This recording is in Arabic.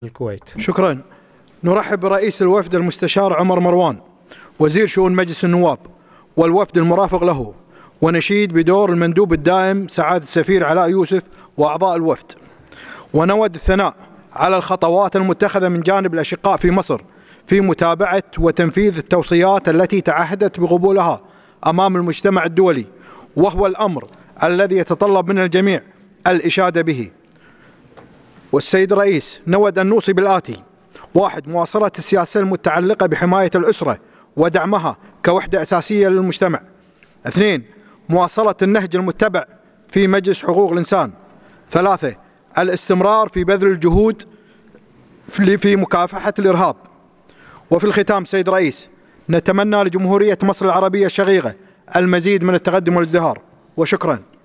الكويت. شكرا. نرحب برئيس الوفد المستشار عمر مروان وزير شؤون مجلس النواب والوفد المرافق له، ونشيد بدور المندوب الدائم سعادة السفير علاء يوسف وأعضاء الوفد، ونود الثناء على الخطوات المتخذة من جانب الأشقاء في مصر في متابعة وتنفيذ التوصيات التي تعهدت بقبولها أمام المجتمع الدولي، وهو الأمر الذي يتطلب من الجميع الإشادة به. والسيد الرئيس، نود أن نوصي بالآتي: 1. مواصلة السياسة المتعلقة بحماية الأسرة ودعمها كوحدة أساسية للمجتمع. 2. مواصلة النهج المتبع في مجلس حقوق الإنسان. 3. الاستمرار في بذل الجهود في مكافحة الإرهاب. وفي الختام سيد الرئيس، نتمنى لجمهورية مصر العربية الشقيقة المزيد من التقدم والازدهار، وشكرا.